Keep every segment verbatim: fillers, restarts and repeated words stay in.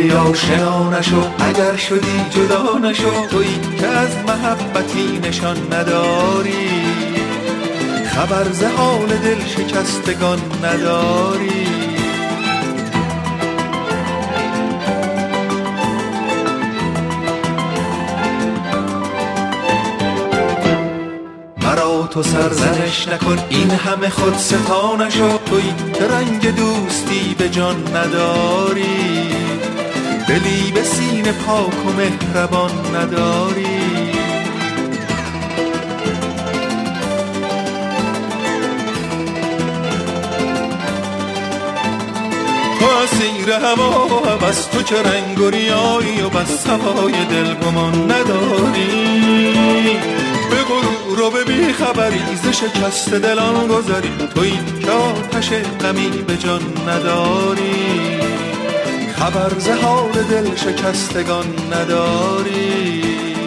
دلی آشنا نشو، اگر شدی جدا نشو، تویی که از محبتی نشان نداری، خبر ز حال دل شکستگان نداری. مرا تو سرزنش نکن، این همه خود ستا نشو، تویی که رنگ دوستی به جان نداری، دلی به سینه پاک و مهربان نداری. تو اسیر هوا و هوس، تو که رنگ و ریایی و بس صفای دل گمان نداری، به غرور و به بی خبری ز شکست دلان گذری، تویی که آتش غمی به جان نداری، خبر ز حال دل شکستگان نداری.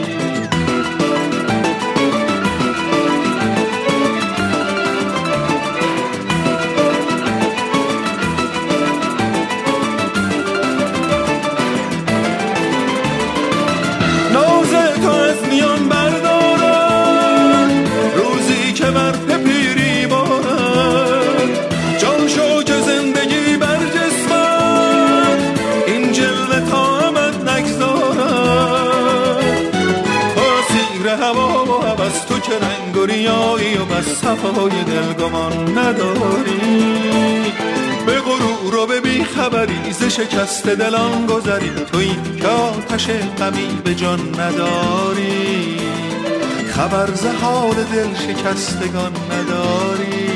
ناز تو از میان بردارد، روزی که بر پیری بارد، جان شو که زندگی بر جسمت این جلوه تا ابد نگذارد. تو اسیر هوا و هوس، تو که رنگ و ریایی و بس صفای دل گمان نداری، به غرور و به بی خبری ز شکست دلان گذری، تویی که آتش غمی به جان نداری، خبر ز حال دل شکستگان نداری.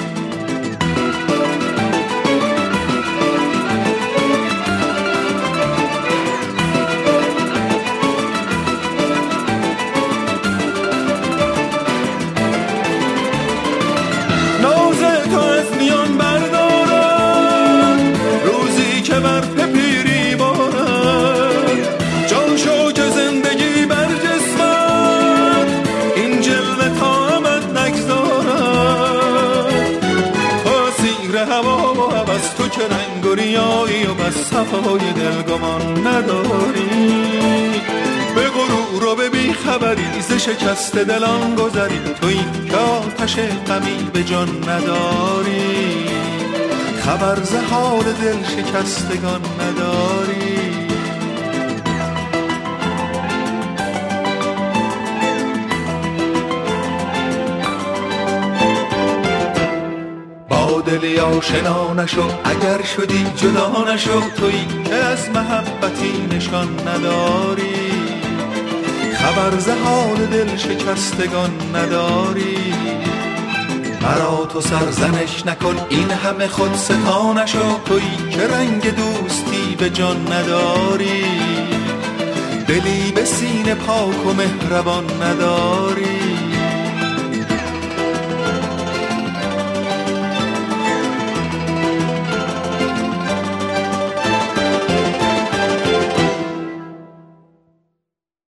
ناز تو از میان بردارد، روزی که بر پیری بارد، جان شو که زندگی بر جسمت این جلوه تا ابد نگذارد. تو اسیر هوا و هوس، تو که رنگ و ریایی و بس صفای دل گمان نداری، به غرور و به بی خبری ز شکست دلان گذری، تویی که آتش غمی به جان نداری، خبر ز حال دل شکستگان نداری. با دلی آشنا نشو، اگر شدی جدا نشو، تویی که از محبتی نشان نداری، خبر ز حال دل شکستگان نداری. مرا تو سرزنش نکن، این همه خود ستا نشو، تویی که رنگ دوستی به جان نداری، دلی به سینه پاک و مهربان نداری.